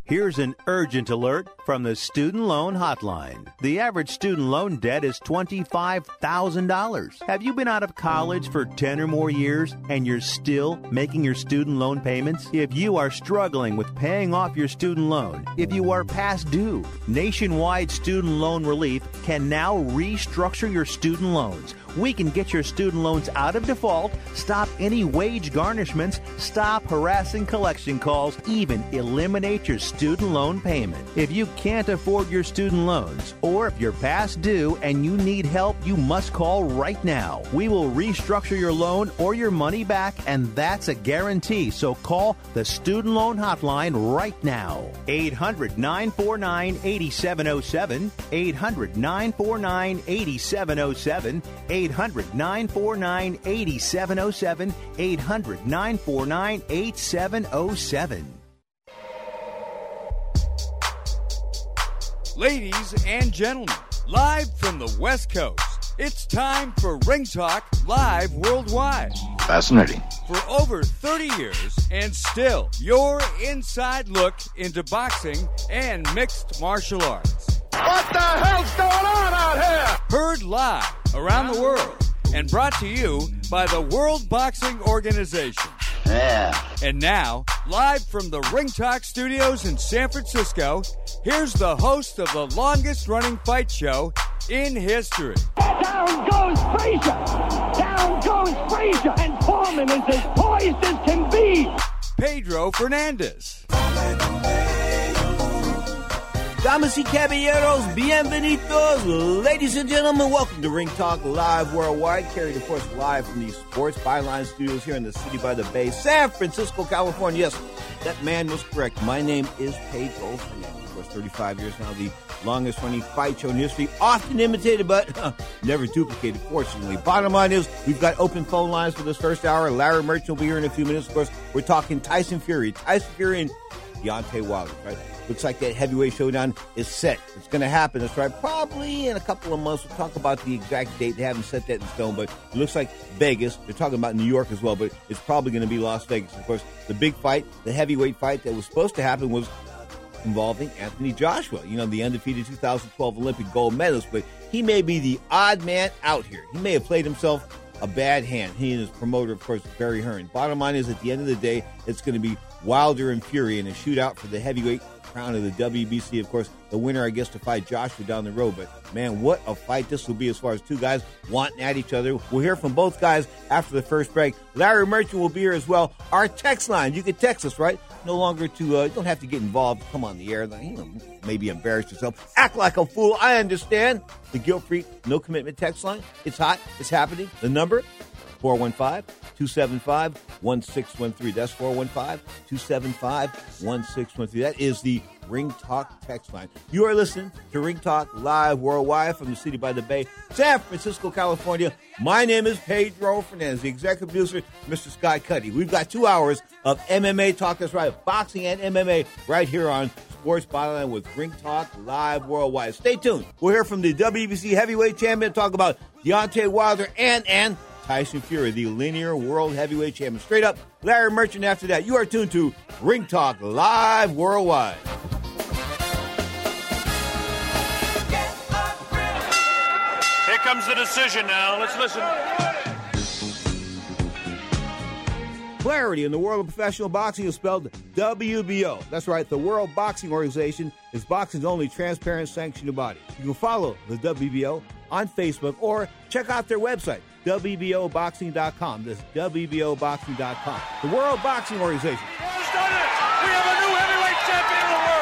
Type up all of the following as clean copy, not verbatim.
Here's an urgent alert from the Student Loan Hotline. The average student loan debt is $25,000. Have you been out of college for 10 or more years and you're still making your student loan payments? If you are struggling with paying off your student loan, if you are past due, Nationwide Student Loan Relief can now restructure your student loans. We can get your student loans out of default, stop any wage garnishments, stop harassing collection calls, even eliminate your student loan payment. If you can't afford your student loans, or if you're past due and you need help, you must call right now. We will restructure your loan or your money back, and that's a guarantee. So call the Student Loan Hotline right now. 800-949-8707. 800-949-8707. 800-949-8707. 800-949-8707. Ladies and gentlemen, live from the West Coast, it's time for Ring Talk Live Worldwide. Fascinating. For over 30 years, and still your inside look into boxing and mixed martial arts. What the hell's going on out here? Heard live around the world and brought to you by the World Boxing Organization. Yeah. And now, live from the Ring Talk studios in San Francisco, here's the host of the longest-running fight show in history. Down goes Frazier! Down goes Frazier! And Foreman is as poised as can be! Pedro Fernandez. Damas y caballeros, bienvenidos. Ladies and gentlemen, welcome to Ring Talk Live Worldwide, carried, of course, live from the Sports Byline Studios here in the City by the Bay, San Francisco, California. Yes, that man was correct. My name is Pedro Fernandez. Of course, 35 years now, the longest-running fight show in history, often imitated, but never duplicated, fortunately. Bottom line is, we've got open phone lines for this first hour. Larry Merchant will be here in a few minutes. Of course, we're talking Tyson Fury and Deontay Wilder, right? Looks like that heavyweight showdown is set. It's going to happen. That's right. Probably in a couple of months. We'll talk about the exact date. They haven't set that in stone, but it looks like Vegas. They're talking about New York as well, but it's probably going to be Las Vegas. Of course, the big fight, the heavyweight fight that was supposed to happen was involving Anthony Joshua, the undefeated 2012 Olympic gold medalist, but he may be the odd man out here. He may have played himself a bad hand. He and his promoter, of course, Barry Hearn. Bottom line is, at the end of the day, it's going to be Wilder and Fury in a shootout for the heavyweight crown of the WBC. Of course, the winner, I guess, to fight Joshua down the road. But, man, what a fight this will be as far as two guys wanting at each other. We'll hear from both guys after the first break. Larry Merchant will be here as well. Our text line, you can text us, right? No longer to, you don't have to get involved. Come on the air. Maybe embarrass yourself. Act like a fool. I understand. The guilt-free, no-commitment text line. It's hot. It's happening. The number, 415-275-1613. That's 415-275-1613. That is the Ring Talk text line. You are listening to Ring Talk Live Worldwide from the City by the Bay, San Francisco, California. My name is Pedro Fernandez, the executive producer, Mr. Scott Cuddy. We've got 2 hours of MMA talk. That's right, boxing and MMA right here on Sports Byline with Ring Talk Live Worldwide. Stay tuned. We'll hear from the WBC heavyweight champion, talk about Deontay Wilder and Tyson Fury, the linear world heavyweight champion. Straight up, Larry Merchant after that. You are tuned to Ring Talk Live Worldwide. Here comes the decision now. Let's listen. Clarity in the world of professional boxing is spelled WBO. That's right, the World Boxing Organization is boxing's only transparent sanctioned body. You can follow the WBO on Facebook or check out their website, WBOboxing.com. That's WBOboxing.com. The World Boxing Organization. Has done it. We have a new heavyweight champion of the world.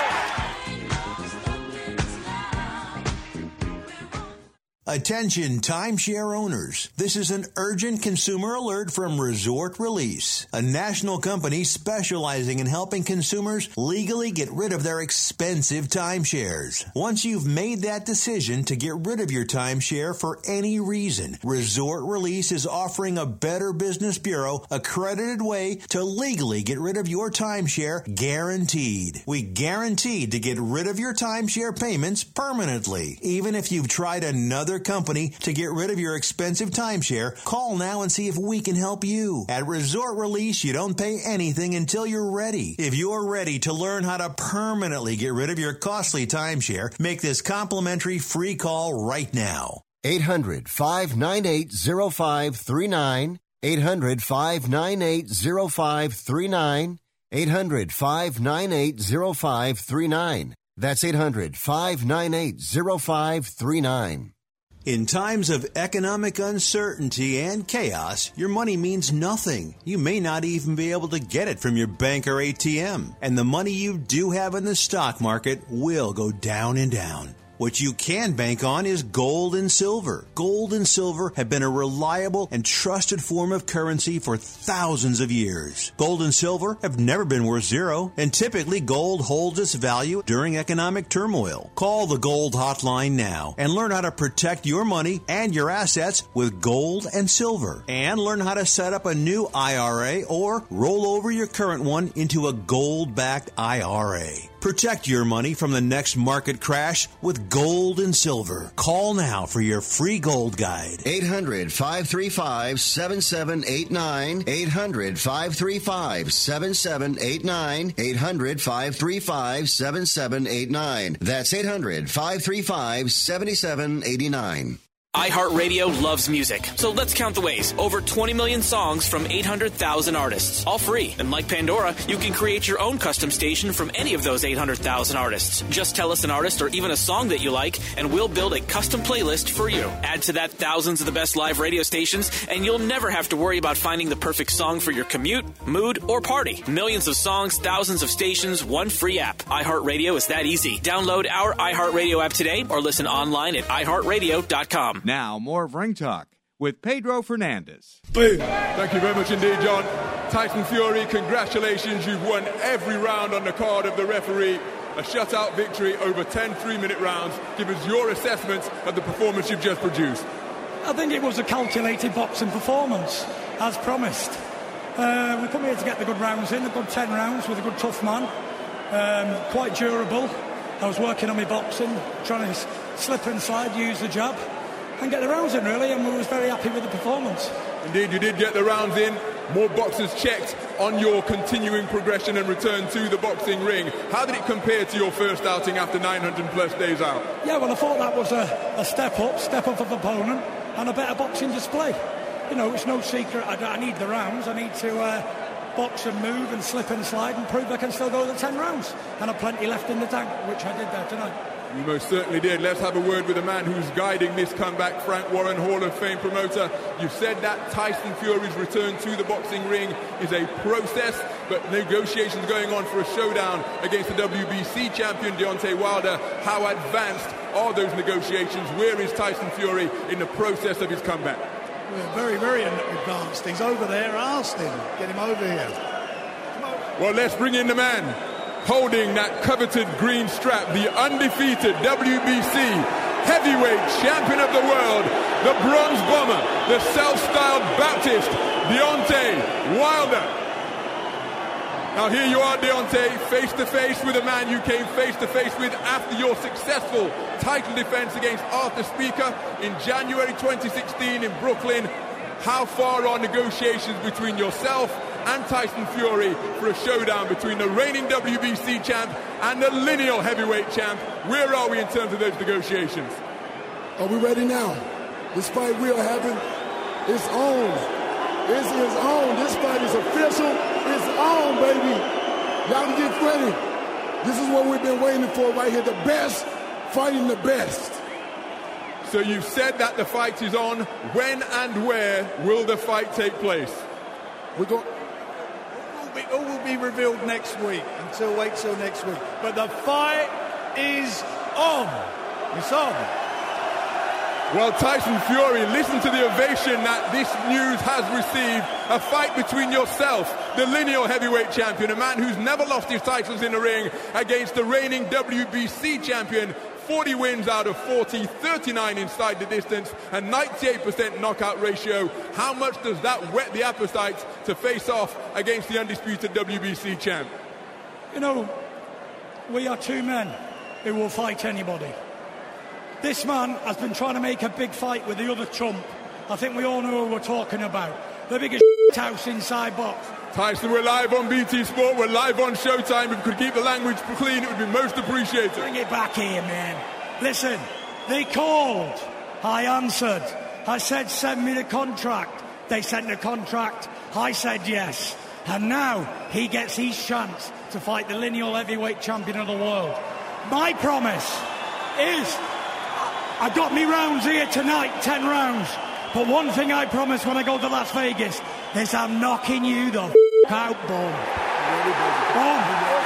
Attention timeshare owners. This is an urgent consumer alert from Resort Release, a national company specializing in helping consumers legally get rid of their expensive timeshares. Once you've made that decision to get rid of your timeshare for any reason, Resort Release is offering a Better Business Bureau accredited way to legally get rid of your timeshare, guaranteed. We guaranteed to get rid of your timeshare payments permanently, even if you've tried another other company to get rid of your expensive timeshare, call now and see if we can help you. At Resort Release, you don't pay anything until you're ready. If you're ready to learn how to permanently get rid of your costly timeshare, make this complimentary free call right now. 800-598-0539. 800-598-0539. 800-598-0539. That's 800-598-0539. In times of economic uncertainty and chaos, your money means nothing. You may not even be able to get it from your bank or ATM. And the money you do have in the stock market will go down and down. What you can bank on is gold and silver. Gold and silver have been a reliable and trusted form of currency for thousands of years. Gold and silver have never been worth zero, and typically gold holds its value during economic turmoil. Call the Gold Hotline now and learn how to protect your money and your assets with gold and silver. And learn how to set up a new IRA or roll over your current one into a gold-backed IRA. Protect your money from the next market crash with gold and silver. Call now for your free gold guide. 800-535-7789. 800-535-7789. 800-535-7789. That's 800-535-7789. iHeartRadio loves music, so let's count the ways. Over 20 million songs from 800,000 artists, all free. And like Pandora, you can create your own custom station from any of those 800,000 artists. Just tell us an artist or even a song that you like, and we'll build a custom playlist for you. Add to that thousands of the best live radio stations, and you'll never have to worry about finding the perfect song for your commute, mood, or party. Millions of songs, thousands of stations, one free app. iHeartRadio is that easy. Download our iHeartRadio app today or listen online at iHeartRadio.com. Now, more of Ring Talk with Pedro Fernandez. Boom. Thank you very much indeed, John. Tyson Fury, congratulations. You've won every round on the card of the referee. A shutout victory over 10 3-minute rounds. Give us your assessment of the performance you've just produced. I think it was a calculated boxing performance, as promised. We come here to get the good rounds in, a good 10 rounds with a good tough man. Quite durable. I was working on my boxing, trying to slip and slide, use the jab, and get the rounds in, really, and we was very happy with the performance. Indeed, you did get the rounds in. More boxes checked on your continuing progression and return to the boxing ring. How did it compare to your first outing after 900-plus days out? Yeah, well, I thought that was a step up of opponent, and a better boxing display. You know, it's no secret. I need the rounds. I need to box and move and slip and slide and prove I can still go the 10 rounds. And I've plenty left in the tank, which I did there tonight. You most certainly did. Let's have a word with the man who's guiding this comeback, Frank Warren, Hall of Fame promoter. You've said that Tyson Fury's return to the boxing ring is a process, but negotiations going on for a showdown against the WBC champion, Deontay Wilder. How advanced are those negotiations? Where is Tyson Fury in the process of his comeback? We're very, very advanced. He's over there. Asked him. Get him over here. Well, let's bring in the man holding that coveted green strap, the undefeated WBC heavyweight champion of the world, the bronze bomber, the self-styled Baptist, Deontay Wilder. Now here you are, Deontay, face-to-face with a man you came face-to-face with after your successful title defense against Arthur Speaker in January 2016 in Brooklyn. How far are negotiations between yourself and Tyson Fury for a showdown between the reigning WBC champ and the lineal heavyweight champ? Where are we in terms of those negotiations? Are we ready now? This fight we are having is on. This is on. This fight is official. It's on, baby. Y'all get ready. This is what we've been waiting for right here. The best fighting the best. So you've said that the fight is on. When and where will the fight take place? All will be revealed next week. Wait till next week. But the fight is on. It's on. Well, Tyson Fury, listen to the ovation that this news has received. A fight between yourself, the lineal heavyweight champion, a man who's never lost his titles in the ring, against the reigning WBC champion. 40 wins out of 40, 39 inside the distance, and 98% knockout ratio. How much does that whet the appetite to face off against the undisputed WBC champ? You know, we are two men who will fight anybody. This man has been trying to make a big fight with the other chump. I think we all know who we're talking about. The biggest house inside box. Tyson, we're live on BT Sport. We're live on Showtime. If we could keep the language clean, it would be most appreciated. Bring it back here, man. Listen, they called. I answered. I said, send me the contract. They sent the contract. I said yes. And now he gets his chance to fight the lineal heavyweight champion of the world. My promise is, I got me rounds here tonight, 10 rounds. But one thing I promise when I go to Las Vegas is I'm knocking you the out, boom. Boom.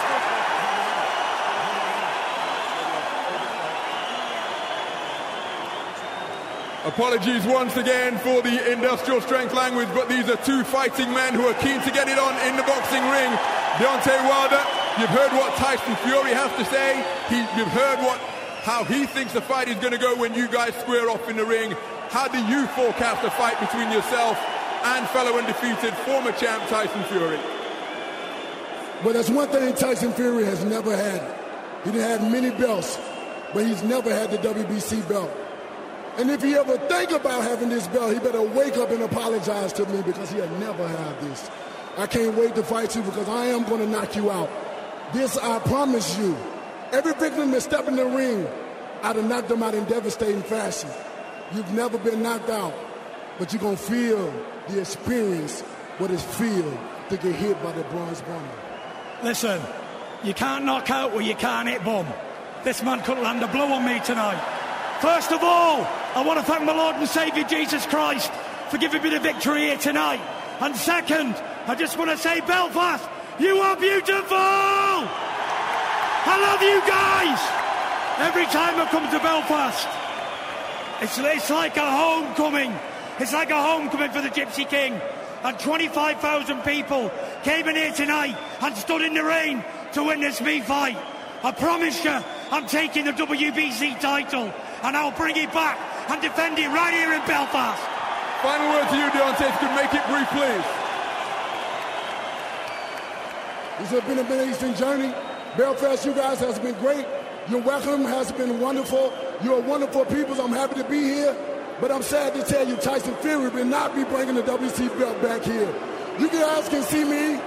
Apologies once again for the industrial strength language, but these are two fighting men who are keen to get it on in the boxing ring. Deontay Wilder, you've heard what Tyson Fury has to say. You've heard how he thinks the fight is going to go when you guys square off in the ring. How do you forecast a fight between yourself and fellow undefeated former champ Tyson Fury? Well, that's one thing Tyson Fury has never had. He didn't have many belts, but he's never had the WBC belt. And if he ever think about having this belt, he better wake up and apologize to me because he'll never have this. I can't wait to fight you because I am going to knock you out. This, I promise you. Every victim that step in the ring, I'd have knocked them out in devastating fashion. You've never been knocked out, but you're going to feel the experience, what it feels to get hit by the bronze bomber. Listen, you can't knock out where you can't hit bum. This man couldn't land a blow on me tonight. First of all, I want to thank my Lord and Saviour Jesus Christ for giving me the victory here tonight. And second, I just want to say, Belfast, you are beautiful! I love you guys! Every time I come to Belfast, it's like a homecoming. It's like a homecoming for the Gypsy King. And 25,000 people came in here tonight and stood in the rain to witness me fight. I promise you, I'm taking the WBC title and I'll bring it back and defend it right here in Belfast. Final word to you, Deontay, if you could make it brief, please. This has been an amazing journey. Belfast, you guys, has been great. Your welcome has been wonderful. You're wonderful people. I'm happy to be here. But I'm sad to tell you, Tyson Fury will not be bringing the WBC belt back here. You guys can see me.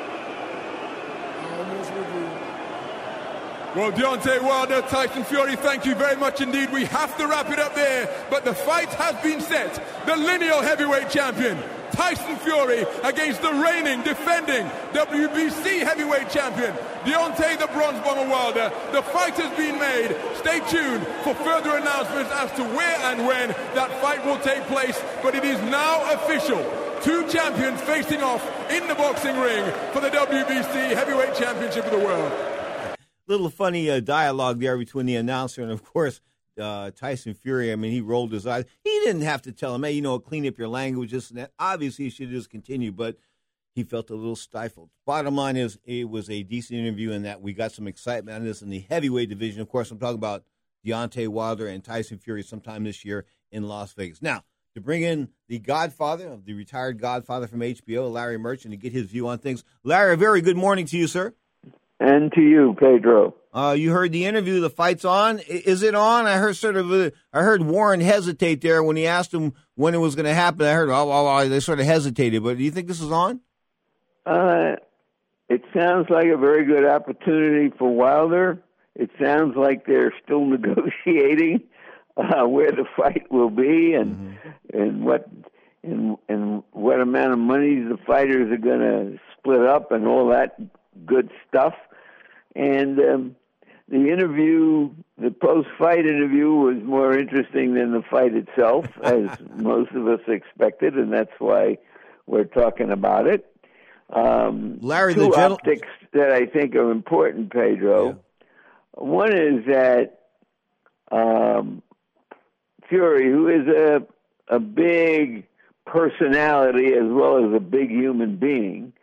Well, Deontay Wilder, Tyson Fury, thank you very much indeed. We have to wrap it up there, but the fight has been set. The lineal heavyweight champion, Tyson Fury, against the reigning, defending WBC heavyweight champion, Deontay the Bronze Bomber Wilder. The fight has been made. Stay tuned for further announcements as to where and when that fight will take place, but it is now official. Two champions facing off in the boxing ring for the WBC heavyweight championship of the world. Little funny dialogue there between the announcer and, of course, Tyson Fury. I mean, he rolled his eyes. He didn't have to tell him, hey, clean up your language, this and that. Obviously, he should have just continued, but he felt a little stifled. Bottom line is, it was a decent interview in that we got some excitement on this in the heavyweight division. Of course, I'm talking about Deontay Wilder and Tyson Fury sometime this year in Las Vegas. Now, to bring in the godfather, the retired godfather from HBO, Larry Merchant, to get his view on things. Larry, a very good morning to you, sir. And to you, Pedro. You heard the interview. The fight's on. Is it on? I heard Warren hesitate there when he asked him when it was going to happen. I heard, they sort of hesitated. But do you think this is on? It sounds like a very good opportunity for Wilder. It sounds like they're still negotiating where the fight will be and what amount of money the fighters are going to split up and all that good stuff. And the interview, the post-fight interview, was more interesting than the fight itself, as most of us expected, and that's why we're talking about it. Larry, two optics that I think are important, Pedro. Yeah. One is that Fury, who is a big personality as well as a big human being,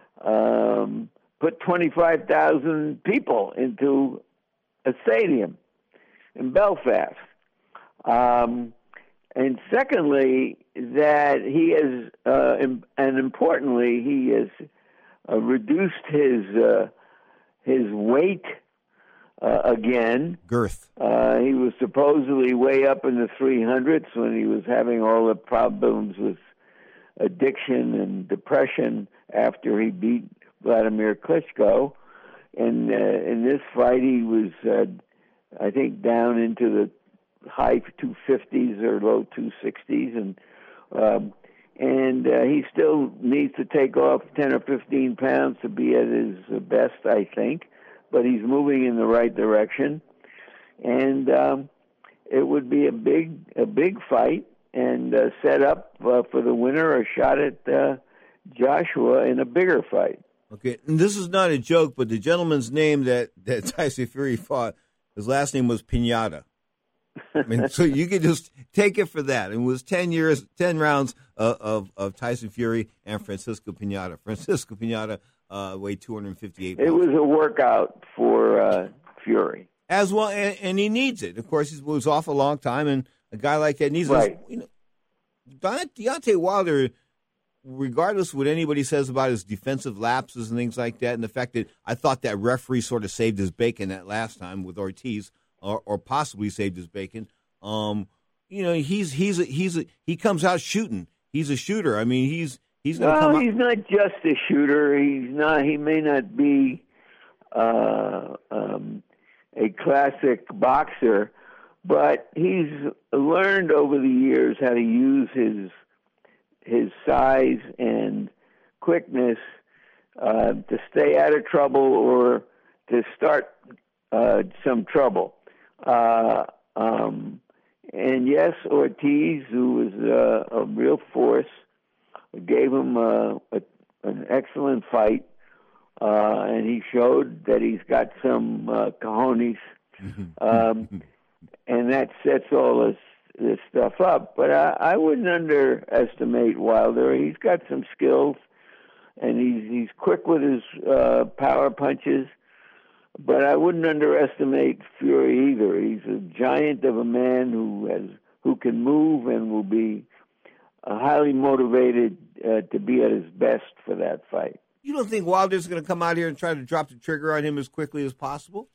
put 25,000 people into a stadium in Belfast. And secondly, that he has, and importantly, he has reduced his weight again. Girth. He was supposedly way up in the 300s when he was having all the problems with addiction and depression after he beat Vladimir Klitschko. And in this fight, he was, I think, down into the high 250s or low 260s, and he still needs to take off 10 or 15 pounds to be at his best, I think. But he's moving in the right direction, and it would be a big fight, and set up for the winner a shot at Joshua in a bigger fight. Okay, and this is not a joke, but the gentleman's name that Tyson Fury fought, his last name was Pinata. I mean, so you could just take it for that. It was 10 rounds of Tyson Fury and Francisco Pinata. Francisco Pinata weighed 258 pounds. It was a workout for Fury. As well, and he needs it. Of course, he was off a long time, and a guy like that needs it. You know, Deontay Wilder, regardless of what anybody says about his defensive lapses and things like that, and the fact that I thought that referee sort of saved his bacon that last time with Ortiz, or possibly saved his bacon. You know, he comes out shooting. He's a shooter. I mean, he's going to come out. He's not just a shooter. He may not be a classic boxer, but he's learned over the years how to use his size and quickness to stay out of trouble or to start some trouble. And yes, Ortiz, who was a real force, gave him an excellent fight, and he showed that he's got some cojones, and that sets all this stuff up. But I wouldn't underestimate Wilder. He's got some skills, and he's quick with his power punches. But I wouldn't underestimate Fury either. He's a giant of a man who can move and will be highly motivated to be at his best for that fight. You don't think Wilder's going to come out here and try to drop the trigger on him as quickly as possible?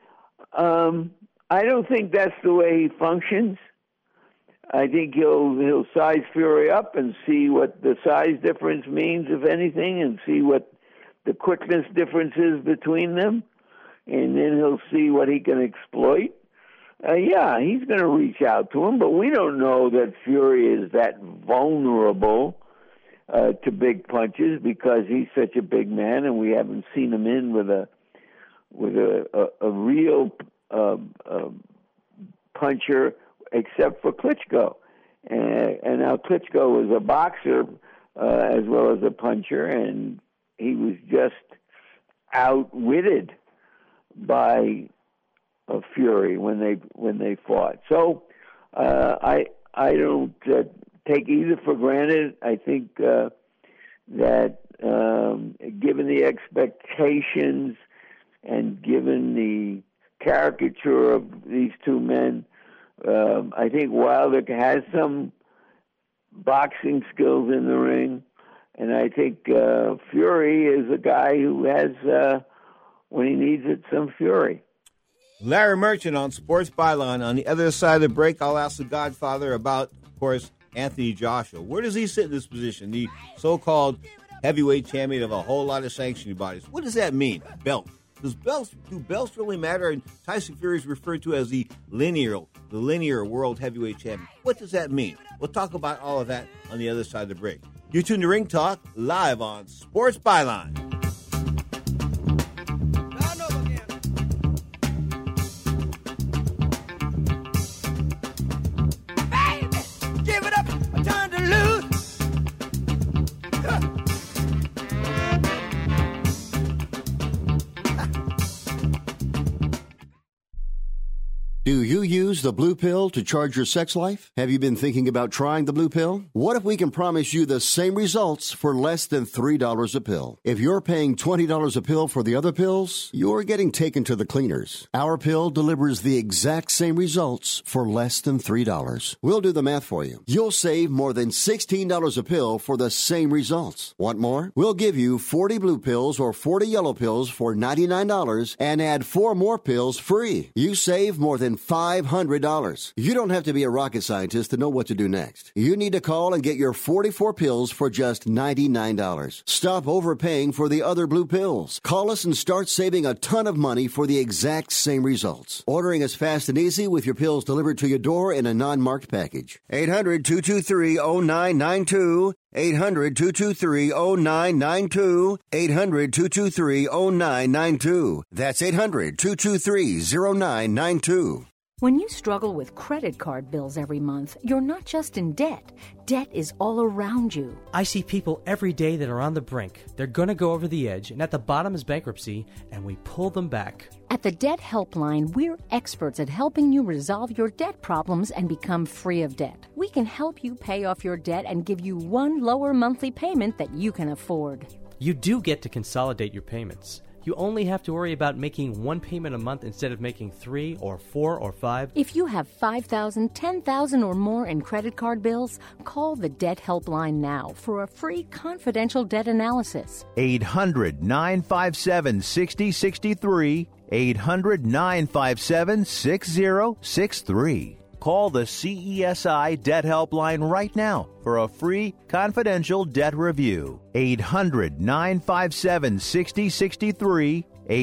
I don't think that's the way he functions. I think he'll size Fury up and see what the size difference means, if anything, and see what the quickness difference is between them. And then he'll see what he can exploit. Yeah, he's going to reach out to him, but we don't know that Fury is that vulnerable to big punches because he's such a big man, and we haven't seen him in with a real puncher except for Klitschko. And now Klitschko was a boxer as well as a puncher, and he was just outwitted by Fury when they fought. So I don't take either for granted. I think that given the expectations and given the caricature of these two men, I think Wilder has some boxing skills in the ring, and I think Fury is a guy who has, when he needs it, some fury. Larry Merchant on Sports Byline. On the other side of the break, I'll ask the Godfather about, of course, Anthony Joshua. Where does he sit in this position? The so-called heavyweight champion of a whole lot of sanctioning bodies. What does that mean? Belt. Do belts really matter? And Tyson Fury is referred to as the linear world heavyweight champion. What does that mean? We'll talk about all of that on the other side of the break. You're tuned to Ring Talk, live on Sports Byline. Do you use the blue pill to charge your sex life? Have you been thinking about trying the blue pill? What if we can promise you the same results for less than $3 a pill? If you're paying $20 a pill for the other pills, you're getting taken to the cleaners. Our pill delivers the exact same results for less than $3. We'll do the math for you. You'll save more than $16 a pill for the same results. Want more? We'll give you 40 blue pills or 40 yellow pills for $99 and add 4 more pills free. You save more than $500. You don't have to be a rocket scientist to know what to do next. You need to call and get your 44 pills for just $99. Stop overpaying for the other blue pills. Call us and start saving a ton of money for the exact same results. Ordering is fast and easy with your pills delivered to your door in a non-marked package. 800-223-0992. 800-223-0992. 800-223-0992. That's 800-223-0992. When you struggle with credit card bills every month, you're not just in debt. Debt is all around you. I see people every day that are on the brink. They're going to go over the edge, and at the bottom is bankruptcy, and we pull them back. At the Debt Helpline, we're experts at helping you resolve your debt problems and become free of debt. We can help you pay off your debt and give you one lower monthly payment that you can afford. You do get to consolidate your payments. You only have to worry about making one payment a month instead of making 3 or 4 or 5. If you have $5,000, $10,000 or more in credit card bills, call the Debt Helpline now for a free confidential debt analysis. 800-957-6063. 800-957-6063. Call the CESI Debt Helpline right now for a free confidential debt review. 800-957-6063.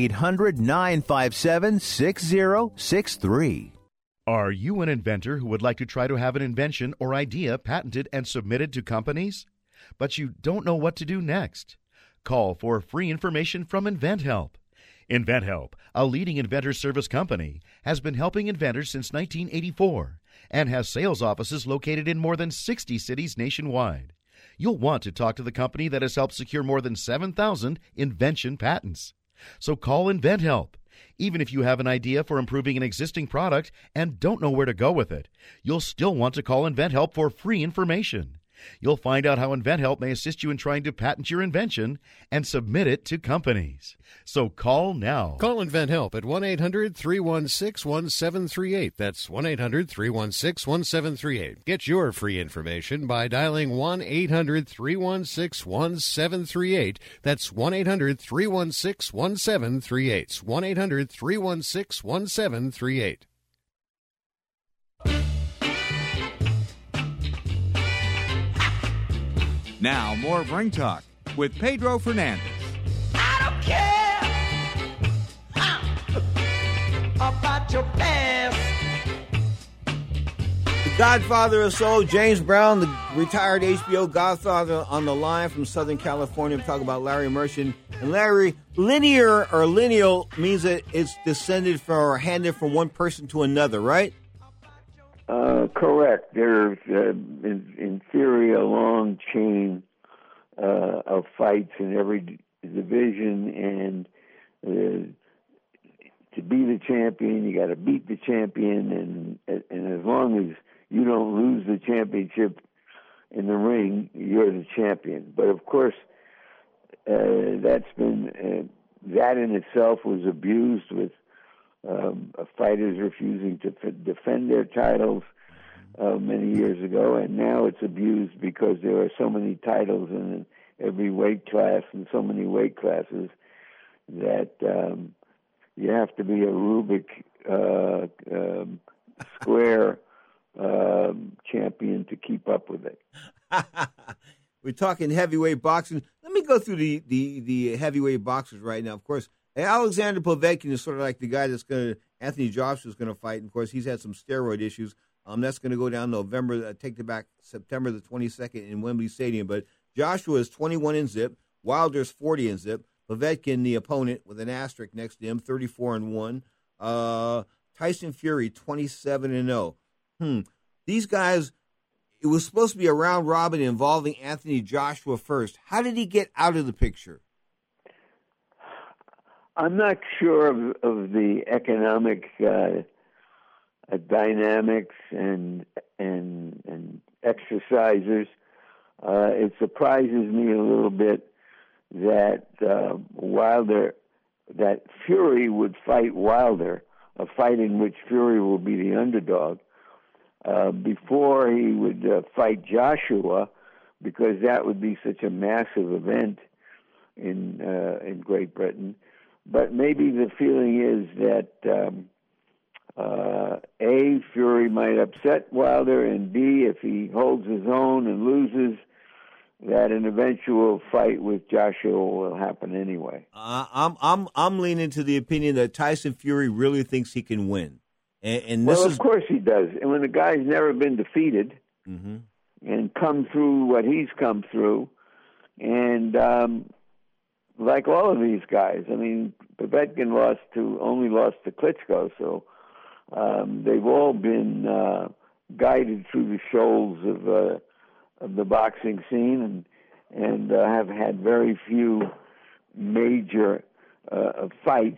800-957-6063. Are you an inventor who would like to try to have an invention or idea patented and submitted to companies, but you don't know what to do next? Call for free information from InventHelp. InventHelp, a leading inventor service company, has been helping inventors since 1984 and has sales offices located in more than 60 cities nationwide. You'll want to talk to the company that has helped secure more than 7,000 invention patents. So call InventHelp. Even if you have an idea for improving an existing product and don't know where to go with it, you'll still want to call InventHelp for free information. You'll find out how InventHelp may assist you in trying to patent your invention and submit it to companies. So call now. Call InventHelp at 1-800-316-1738. That's 1-800-316-1738. Get your free information by dialing 1-800-316-1738. That's 1-800-316-1738. 1-800-316-1738. Now, more of Ring Talk with Pedro Fernandez. I don't care about your past. The Godfather of Soul, James Brown, the retired HBO Godfather, on the line from Southern California. We talk about Larry Merchant. And Larry, linear or lineal means that it's descended from or handed from one person to another, right? Correct. There's, in theory, a long chain of fights in every division, and to be the champion, you got to beat the champion, and as long as you don't lose the championship in the ring, you're the champion. But of course, that's been that in itself was abused with fighters refusing to defend their titles many years ago, and now it's abused because there are so many titles in every weight class and so many weight classes that you have to be a Rubik square champion to keep up with it. We're talking heavyweight boxing. Let me go through the heavyweight boxers right now. Of course, Alexander Povetkin is sort of like the guy that's going to, Anthony Joshua's going to fight. And of course, he's had some steroid issues. That's going to go down November, take it back September the 22nd in Wembley Stadium. But Joshua is 21 in zip. Wilder's 40 in zip. Povetkin, the opponent, with an asterisk next to him, 34-1. Tyson Fury, 27-0. These guys, it was supposed to be a round robin involving Anthony Joshua first. How did he get out of the picture? I'm not sure of the economic dynamics and exercisers. It surprises me a little bit that that Fury would fight Wilder, a fight in which Fury will be the underdog, before he would fight Joshua, because that would be such a massive event in Great Britain. But maybe the feeling is that A, Fury might upset Wilder, and B, if he holds his own and loses, that an eventual fight with Joshua will happen anyway. I'm leaning to the opinion that Tyson Fury really thinks he can win, and this of course he does. And when the guy's never been defeated and come through what he's come through, and like all of these guys, I mean, Povetkin only lost to Klitschko, so they've all been guided through the shoals of the boxing scene, and have had very few major fights,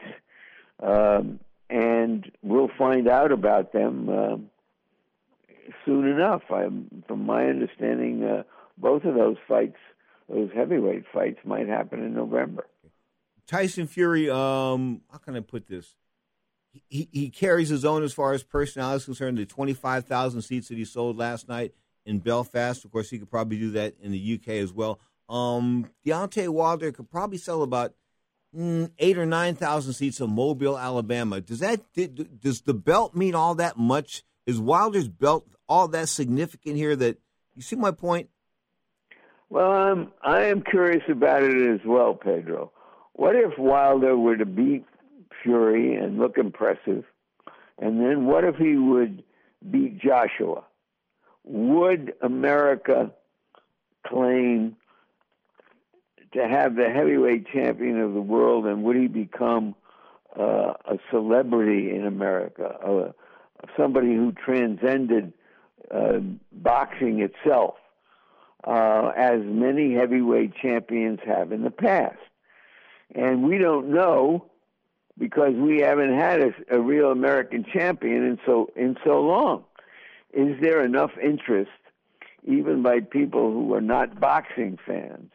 and we'll find out about them soon enough. From my understanding, both of those fights, those heavyweight fights, might happen in November. Tyson Fury, how can I put this? He carries his own as far as personality is concerned. The 25,000 seats that he sold last night in Belfast, of course, he could probably do that in the UK as well. Deontay Wilder could probably sell about 8,000 or 9,000 seats in Mobile, Alabama. Does the belt mean all that much? Is Wilder's belt all that significant here? That you see my point? Well, I am curious about it as well, Pedro. What if Wilder were to beat Fury and look impressive, and then what if he would beat Joshua? Would America claim to have the heavyweight champion of the world, and would he become a celebrity in America, somebody who transcended boxing itself, as many heavyweight champions have in the past? And we don't know, because we haven't had a real American champion in so long. Is there enough interest, even by people who are not boxing fans,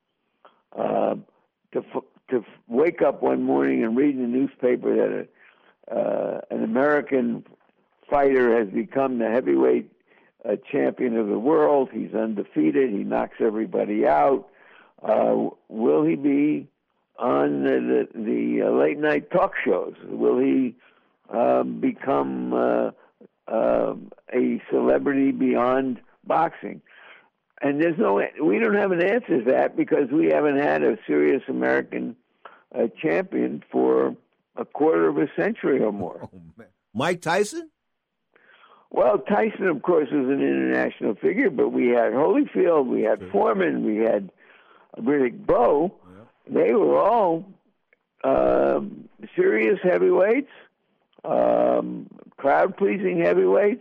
to wake up one morning and read in the newspaper that an American fighter has become the heavyweight champion of the world? He's undefeated. He knocks everybody out. Will he be on the late night talk shows? Will he become a celebrity beyond boxing? And we don't have an answer to that, because we haven't had a serious American champion for a quarter of a century or more. Oh, man. Mike Tyson? Well, Tyson, of course, is an international figure, but we had Holyfield, we had Foreman, we had Riddick Bowe. They were all serious heavyweights, crowd-pleasing heavyweights,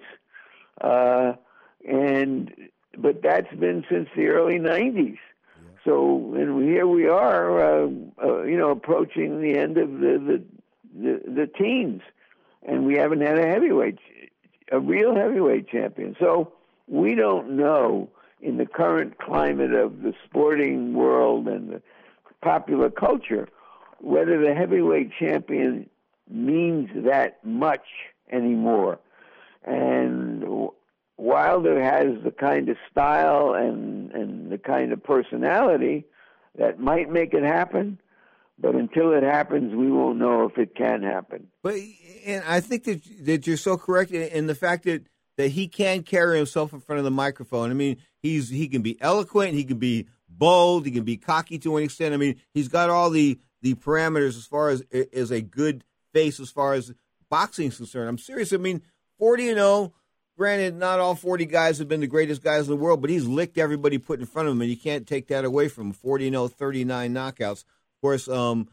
but that's been since the early 90s. So, and here we are, approaching the end of the teens, and we haven't had a real heavyweight champion. So we don't know, in the current climate of the sporting world and the popular culture, whether the heavyweight champion means that much anymore. And Wilder has the kind of style and the kind of personality that might make it happen, but until it happens, we won't know if it can happen. And I think that you're so correct in the fact that he can carry himself in front of the microphone. I mean, he can be eloquent, he can be bold, he can be cocky to an extent. I mean, he's got all the parameters as far as a good face as far as boxing is concerned. I'm serious. I mean, 40-0. Granted, not all 40 guys have been the greatest guys in the world, but he's licked everybody put in front of him, and you can't take that away from him. 40-0, 39 knockouts. Of course,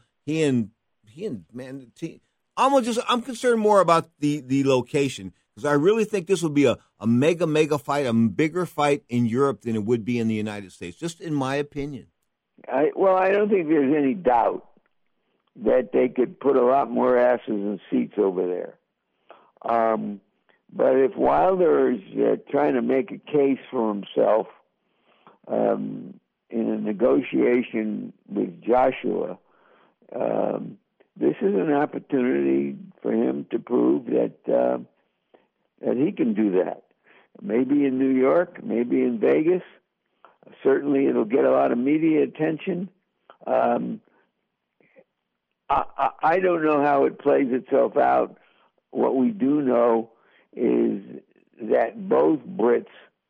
I'm concerned more about the location, because I really think this will be a mega fight, a bigger fight in Europe than it would be in the United States, just in my opinion. I don't think there's any doubt that they could put a lot more asses and seats over there. But if Wilder is trying to make a case for himself in a negotiation with Joshua, this is an opportunity for him to prove that he can do that. Maybe in New York, maybe in Vegas. Certainly it'll get a lot of media attention. I don't know how it plays itself out. What we do know is that both Brits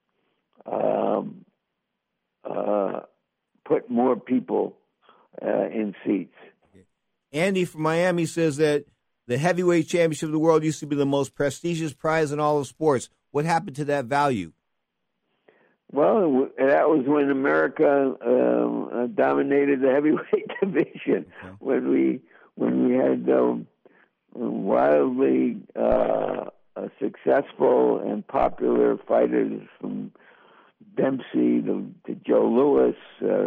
put more people in seats. Andy from Miami says that the heavyweight championship of the world used to be the most prestigious prize in all of sports. What happened to that value? Well, that was when America dominated the heavyweight division. Okay. When we had wildly successful and popular fighters from Dempsey to Joe Louis,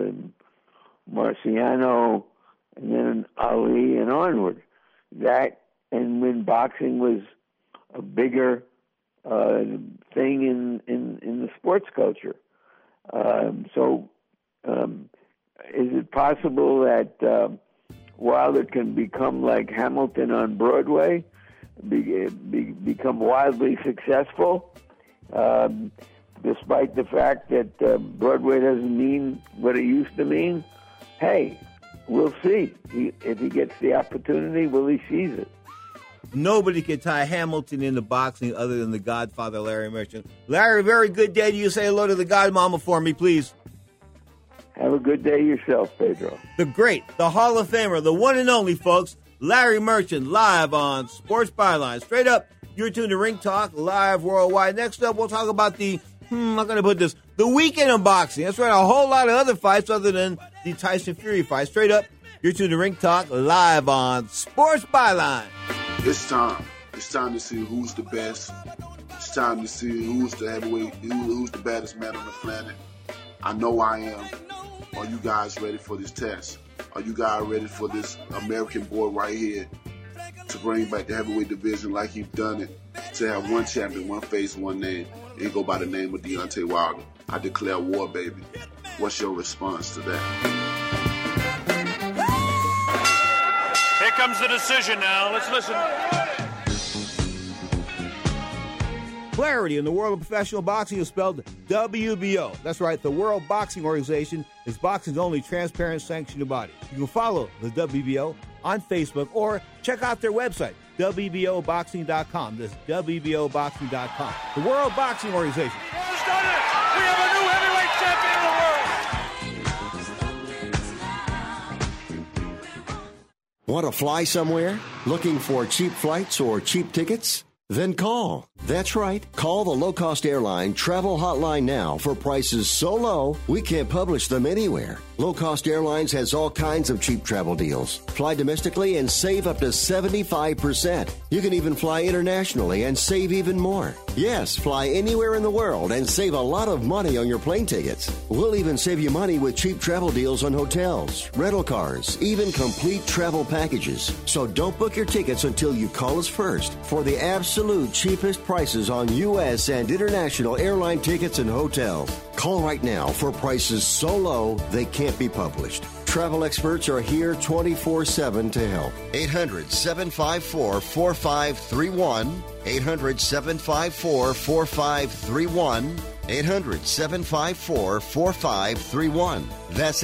Marciano, and then Ali and onward. That, and when boxing was a bigger thing in the sports culture. So is it possible that Wilder can become like Hamilton on Broadway, become wildly successul, despite the fact that Broadway doesn't mean what it used to mean? Hey, we'll see. If he gets the opportunity, will he seize it? Nobody can tie Hamilton into boxing other than the Godfather, Larry Merchant. Larry, very good day to you. Say hello to the Godmama for me, please. Have a good day yourself, Pedro. The great, the Hall of Famer, the one and only, folks, Larry Merchant, live on Sports Byline. Straight up, you're tuned to Ring Talk, live worldwide. Next up, we'll talk about the weekend of boxing. That's right, a whole lot of other fights other than the Tyson Fury fight. Straight up, you're tuned to Ring Talk, live on Sports Byline. It's time. It's time to see who's the best. It's time to see who's the heavyweight, who's the baddest man on the planet. I know I am. Are you guys ready for this test? Are you guys ready for this American boy right here to bring back the heavyweight division like he's done it? To have one champion, one face, one name, and go by the name of Deontay Wilder. I declare war, baby. What's your response to that? Here comes the decision now. Let's listen. Clarity in the world of professional boxing is spelled WBO. That's right, the World Boxing Organization is boxing's only transparent sanctioned body. You can follow the WBO on Facebook or check out their website, WBOboxing.com. That's WBOboxing.com. The World Boxing Organization. Who's done it? We have a new heavyweight champion in the world. Want to fly somewhere? Looking for cheap flights or cheap tickets? Then call. That's right. Call the low-cost airline travel hotline now for prices so low we can't publish them anywhere. Low Cost Airlines has all kinds of cheap travel deals. Fly domestically and save up to 75%. You can even fly internationally and save even more. Yes, fly anywhere in the world and save a lot of money on your plane tickets. We'll even save you money with cheap travel deals on hotels, rental cars, even complete travel packages. So don't book your tickets until you call us first for the absolute cheapest prices on U.S. and international airline tickets and hotels. Call right now for prices so low they can't be published. Travel experts are here 24/7 to help. 800-754-4531. 800-754-4531. 800-754-4531. That's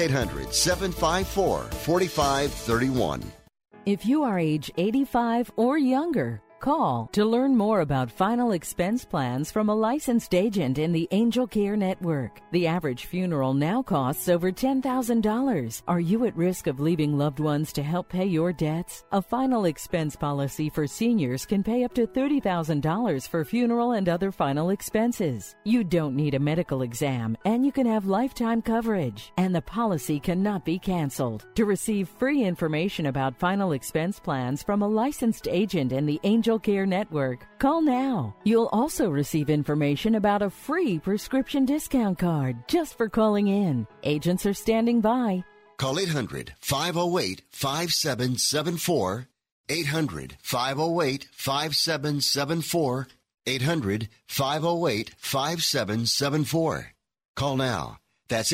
800-754-4531. If you are age 85 or younger, call to learn more about final expense plans from a licensed agent in the Angel Care Network. The average funeral now costs over $10,000. Are you at risk of leaving loved ones to help pay your debts? A final expense policy for seniors can pay up to $30,000 for funeral and other final expenses. You don't need a medical exam, and you can have lifetime coverage, and the policy cannot be canceled. To receive free information about final expense plans from a licensed agent in the Angel Care Network, call now. You'll also receive information about a free prescription discount card just for calling in. Agents are standing by. Call 800-508-5774. 800-508-5774. 800-508-5774. Call now. That's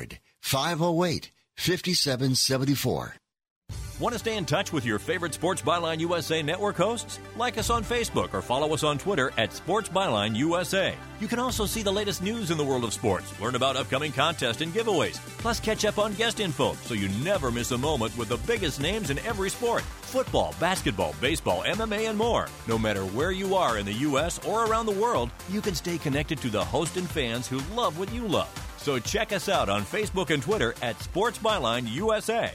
800-508-5774. Want to stay in touch with your favorite Sports Byline USA network hosts? Like us on Facebook or follow us on Twitter at Sports Byline USA. You can also see the latest news in the world of sports, learn about upcoming contests and giveaways, plus catch up on guest info so you never miss a moment with the biggest names in every sport. Football, basketball, baseball, MMA, and more. No matter where you are in the U.S. or around the world, you can stay connected to the hosts and fans who love what you love. So check us out on Facebook and Twitter at Sports Byline USA.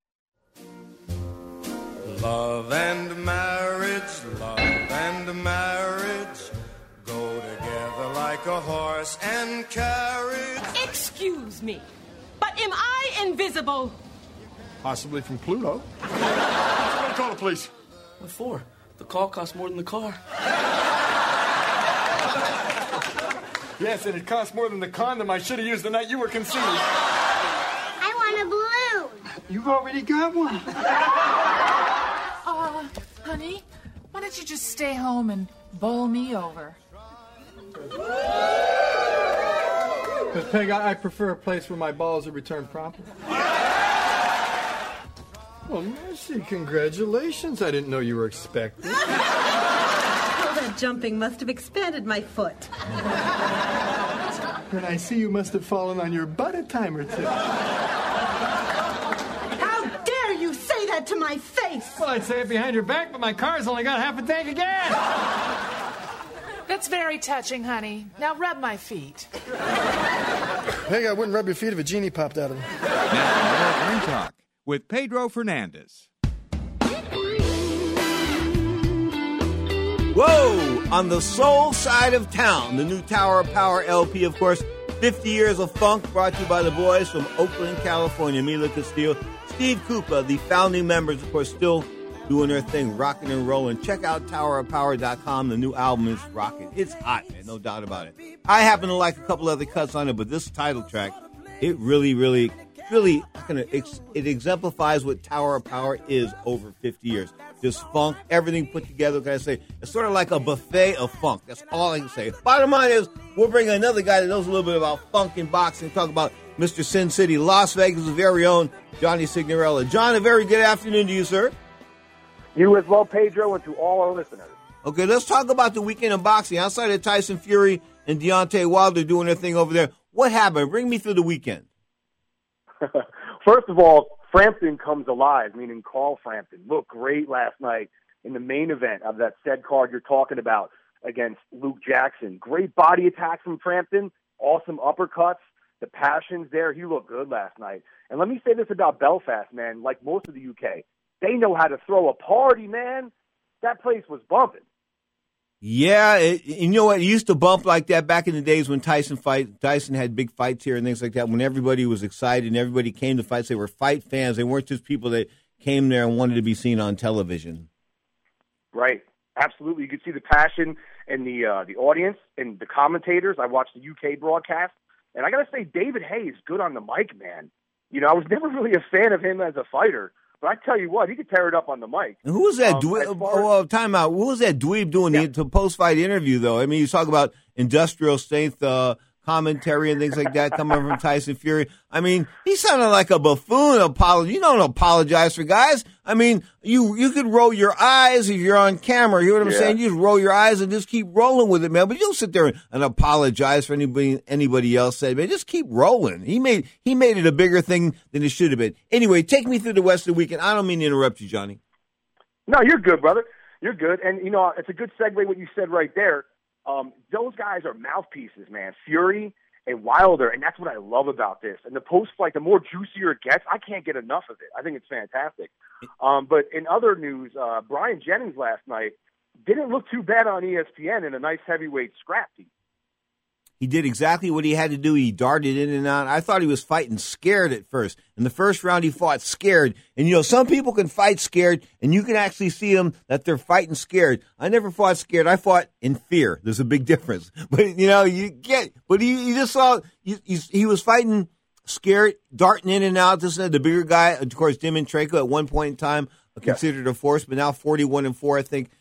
Love and marriage go together like a horse and carriage. Excuse me, but am I invisible? Possibly from Pluto. Somebody call the police. What for? The call costs more than the car. Yes, and it costs more than the condom I should have used the night you were conceived. I want a balloon. You've already got one. Honey, why don't you just stay home and bowl me over? Because, Peg, I prefer a place where my balls are returned promptly. Well, Mercy, congratulations. I didn't know you were expected. All that jumping must have expanded my foot. And I see you must have fallen on your butt a time or two. How dare you say that to my face? Well, I'd say it behind your back, but my car's only got half a tank of gas. That's very touching, honey. Now rub my feet. Peg, I wouldn't rub your feet if a genie popped out of them. Now, more Ring Talk with Pedro Fernandez. Whoa! On the soul side of town, the new Tower of Power LP, of course, 50 years of funk, brought to you by the boys from Oakland, California, Mila Castillo, Steve Koopa, the founding members, of course, still doing their thing, rocking and rolling. Check out towerofpower.com. The new album is rocking. It's hot, man, no doubt about it. I happen to like a couple other cuts on it, but this title track, it really it exemplifies what Tower of Power is over 50 years. Just funk, everything put together. Can I say it's sort of like a buffet of funk. That's all I can say. Bottom line is, we'll bring another guy that knows a little bit about funk and boxing. Talk about Mr. Sin City, Las Vegas' very own Johnny Signorella. John, a very good afternoon to you, sir. You as well, Pedro, and to all our listeners. Okay, let's talk about the weekend of boxing. Outside of Tyson Fury and Deontay Wilder doing their thing over there, what happened? Bring me through the weekend. First of all, Frampton comes alive, meaning Carl Frampton. Looked great last night in the main event of that said card you're talking about against Luke Jackson. Great body attack from Frampton, awesome uppercuts, the passions there. He looked good last night. And let me say this about Belfast, man, like most of the UK. They know how to throw a party, man. That place was bumping. Yeah, you know what? It used to bump like that back in the days when Tyson had big fights here and things like that, when everybody was excited and everybody came to fights. They were fight fans. They weren't just people that came there and wanted to be seen on television. Right. Absolutely. You could see the passion in the audience and the commentators. I watched the UK broadcast, and I got to say, David Haye is good on the mic, man. You know, I was never really a fan of him as a fighter, but I tell you what, he could tear it up on the mic. And who was that? Time out. Who was that dweeb doing the post-fight interview, though? I mean, you talk about industrial strength commentary and things like that coming from Tyson Fury. I mean, he sounded like a buffoon. You don't apologize for guys. I mean, you could roll your eyes if you're on camera. You know what I'm saying? You just roll your eyes and just keep rolling with it, man. But you don't sit there and apologize for anybody else said, man. Just keep rolling. He made it a bigger thing than it should have been. Anyway, take me through the rest of the weekend. I don't mean to interrupt you, Johnny. No, you're good, brother. You're good. And, you know, it's a good segue what you said right there. Those guys are mouthpieces, man. Fury and Wilder, and that's what I love about this. And the post-fight, the more juicier it gets, I can't get enough of it. I think it's fantastic. But in other news, Brian Jennings last night didn't look too bad on ESPN in a nice heavyweight scrap. He did exactly what he had to do. He darted in and out. I thought he was fighting scared at first. In the first round, he fought scared. And, you know, some people can fight scared, and you can actually see them that they're fighting scared. I never fought scared. I fought in fear. There's a big difference. But, you know, you just saw he was fighting scared, darting in and out. This is the bigger guy, of course, Dimitrenko at one point in time considered a force, but now 41-4, I think.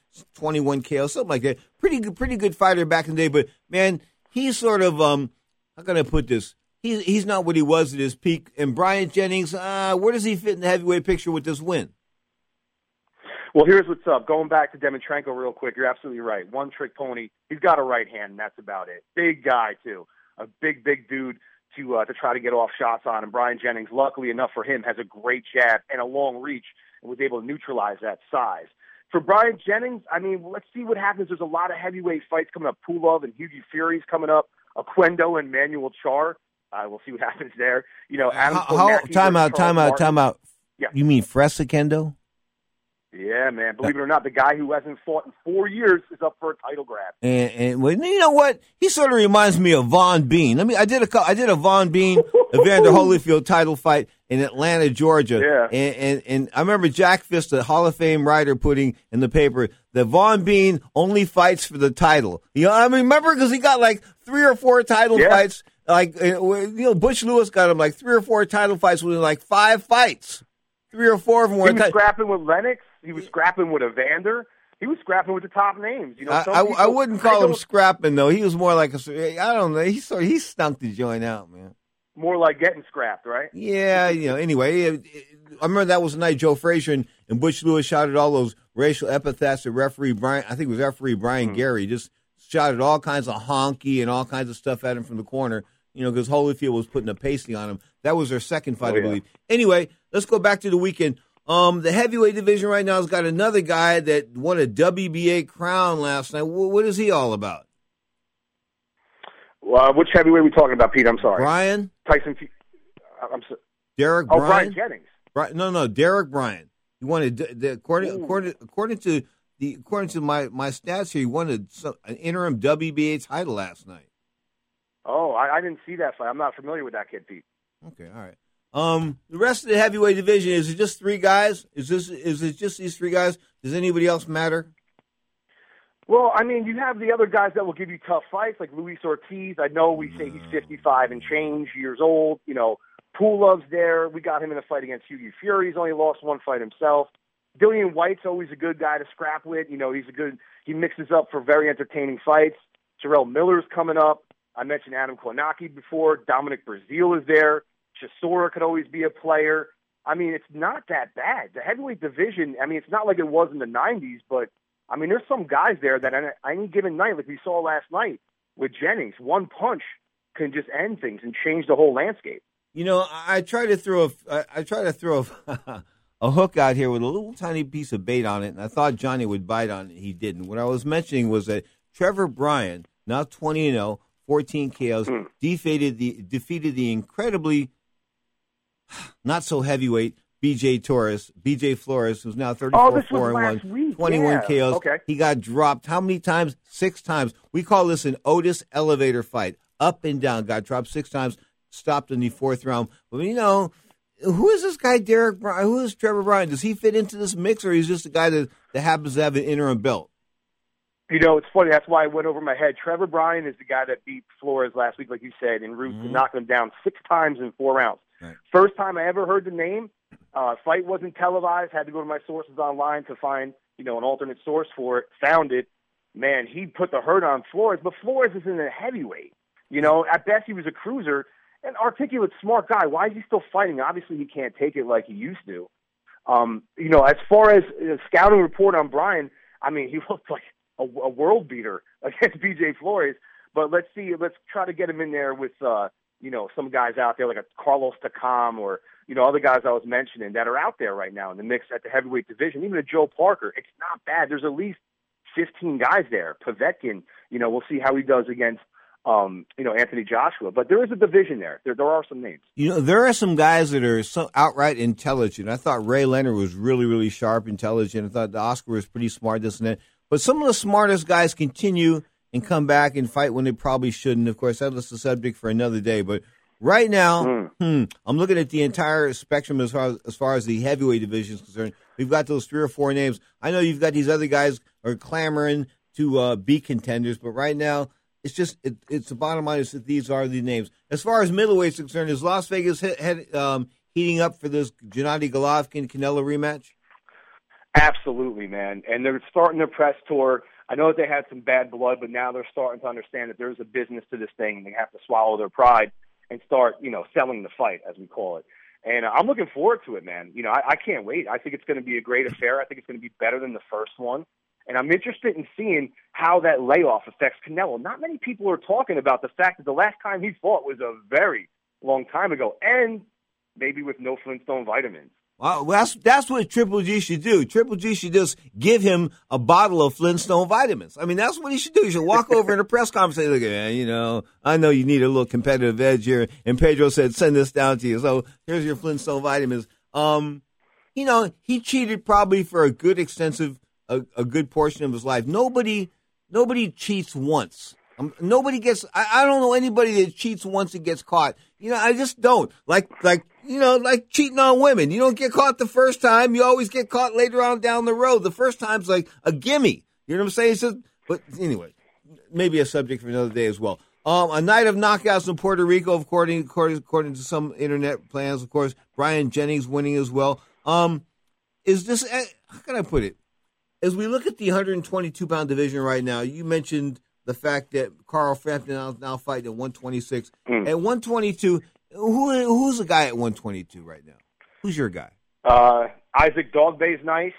21 KOs, something like that. Pretty good fighter back in the day. But man, he's sort of how can I put this? He's not what he was at his peak. And Bryant Jennings, where does he fit in the heavyweight picture with this win? Well, here's what's up. Going back to Demetrenko real quick, you're absolutely right. One-trick pony. He's got a right hand, and that's about it. Big guy, too. A big dude to try to get off shots on. And Brian Jennings, luckily enough for him, has a great jab and a long reach and was able to neutralize that size. For Brian Jennings, I mean, let's see what happens. There's a lot of heavyweight fights coming up. Pulov and Hughie Fury's coming up. Oquendo and Manuel Char. We'll see what happens there. You know, Adam Time out. Yeah. You mean Fresekendo? Yeah, man. Believe it or not, the guy who hasn't fought in 4 years is up for a title grab. And well, you know what? He sort of reminds me of Von Bean. I did a Von Bean Evander Holyfield title fight in Atlanta, Georgia. Yeah. And I remember Jack Fist, the Hall of Fame writer, putting in the paper that Von Bean only fights for the title. You know, I mean, remember because he got like 3 or 4 title fights. Like, you know, Butch Lewis got him like 3 or 4 title fights within like 5 fights. 3 or 4 of them were. He was scrapping with Lennox. He was scrapping with Evander. He was scrapping with the top names. You know, I wouldn't call him scrapping though. He was more like I don't know. He stunk the joint out, man. More like getting scrapped, right? Yeah, you know. Anyway, I remember that was the night Joe Frazier and Butch Lewis shouted all those racial epithets at referee Brian. I think it was referee Brian Gary. Just shouted all kinds of honky and all kinds of stuff at him from the corner. You know, because Holyfield was putting a pasty on him. That was their second fight, I believe. Anyway, let's go back to the weekend. The heavyweight division right now has got another guy that won a WBA crown last night. What is he all about? Which heavyweight are we talking about, Pete? I'm sorry. Brian? Tyson. Derek Bryan? Brian Jennings. No, Derek Bryan. He won according to my stats here, he won an interim WBA title last night. Oh, I didn't see that fight. I'm not familiar with that kid, Pete. Okay, all right. The rest of the heavyweight division, is it just 3 guys? Is it just these 3 guys? Does anybody else matter? Well, I mean, you have the other guys that will give you tough fights, like Luis Ortiz. I know we say he's 55 and change years old. You know, Pulov's there. We got him in a fight against Hughie Fury. He's only lost 1 fight himself. Dillian White's always a good guy to scrap with. You know, he mixes up for very entertaining fights. Jarrell Miller's coming up. I mentioned Adam Kownacki before. Dominic Breazeale is there. Chisora could always be a player. I mean, it's not that bad. The heavyweight division, I mean, it's not like it was in the 90s, but, I mean, there's some guys there that on any given night, like we saw last night with Jennings, one punch can just end things and change the whole landscape. You know, I try to throw a hook out here with a little tiny piece of bait on it, and I thought Johnny would bite on it. He didn't. What I was mentioning was that Trevor Bryan, now 20-0, 14 KOs, defeated the incredibly not so heavyweight BJ Flores, who's now 34-4-1, 21 KOs. Okay. He got dropped how many times? 6 times. We call this an Otis elevator fight. Up and down. Got dropped 6 times, stopped in the 4th round. But, you know, who is this guy, Derek Bryan? Who is Trevor Bryan? Does he fit into this mix, or he's just a guy that happens to have an interim belt? You know, it's funny. That's why I went over my head. Trevor Bryan is the guy that beat Flores last week, like you said, en route to knock him down 6 times in 4 rounds. Right. First time I ever heard the name. Fight wasn't televised. Had to go to my sources online to find, you know, an alternate source for it. Found it. Man, he put the hurt on Flores, but Flores isn't a heavyweight. You know, at best he was a cruiser. An articulate, smart guy. Why is he still fighting? Obviously, he can't take it like he used to. You know, as far as a scouting report on Bryan, I mean, he looked like a world beater against BJ Flores. But let's see. Let's try to get him in there with, you know, some guys out there like a Carlos Takam or, you know, other guys I was mentioning that are out there right now in the mix at the heavyweight division. Even a Joe Parker. It's not bad. There's at least 15 guys there. Povetkin, you know, we'll see how he does against, you know, Anthony Joshua. But there is a division there. There are some names. You know, there are some guys that are so outright intelligent. I thought Ray Leonard was really, really sharp, intelligent. I thought Oscar was pretty smart, this and that. But some of the smartest guys continue and come back and fight when they probably shouldn't. Of course, that's the subject for another day. But right now, I'm looking at the entire spectrum as far as the heavyweight division is concerned. We've got those 3 or 4 names. I know you've got these other guys are clamoring to be contenders, but right now, it's just it's the bottom line is that these are the names. As far as middleweight is concerned, is Las Vegas heating up for this Gennady Golovkin-Canelo rematch? Absolutely, man. And they're starting their press tour. I know that they had some bad blood, but now they're starting to understand that there's a business to this thing, and they have to swallow their pride and start, selling the fight, as we call it. And I'm looking forward to it, man. I can't wait. I think it's going to be a great affair. I think it's going to be better than the first one. And I'm interested in seeing how that layoff affects Canelo. Not many people are talking about the fact that the last time he fought was a very long time ago, and maybe with no Flintstone vitamins. Well, that's what Triple G should do. Triple G should just give him a bottle of Flintstone vitamins. I mean, that's what he should do. He should walk over in a press conference and say, look, man, I know you need a little competitive edge here. And Pedro said, send this down to you. So here's your Flintstone vitamins. He cheated probably for a good portion of his life. Nobody cheats once. Nobody gets, I don't know anybody that cheats once and gets caught. I just don't. Like cheating on women. You don't get caught the first time. You always get caught later on down the road. The first time's like a gimme. You know what I'm saying? It's just, but anyway, maybe a subject for another day as well. A night of knockouts in Puerto Rico, according to some internet plans, of course. Brian Jennings winning as well. Is this, how can I put it? As we look at the 122-pound division right now, you mentioned the fact that Carl Frampton is now fighting at 126. At 122, who's the guy at 122 right now? Who's your guy? Isaac Dogbay's nice.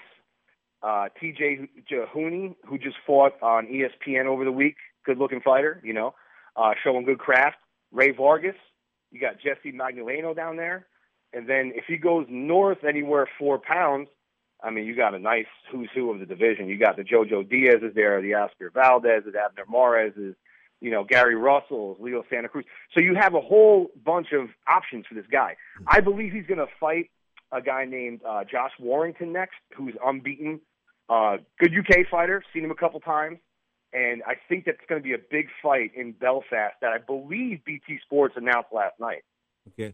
TJ Jahuni, who just fought on ESPN over the week. Good-looking fighter, showing good craft. Ray Vargas. You got Jesse Magdaleno down there. And then if he goes north anywhere 4 pounds, you got a nice who's who of the division. You got the Jojo Diaz is there, the Oscar Valdez, the Abner Mares is, Gary Russell, Leo Santa Cruz. So you have a whole bunch of options for this guy. I believe he's going to fight a guy named Josh Warrington next, who's unbeaten. Good UK fighter, seen him a couple times. And I think that's going to be a big fight in Belfast that I believe BT Sports announced last night. Okay.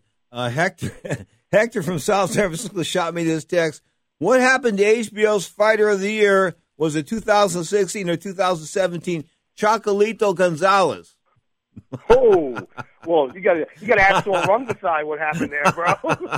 Hector from South San Francisco shot me this text. What happened to HBO's Fighter of the Year? Was it 2016 or 2017? Chocolito Gonzalez. Oh, well, you got to ask Storm Run beside what happened there, bro.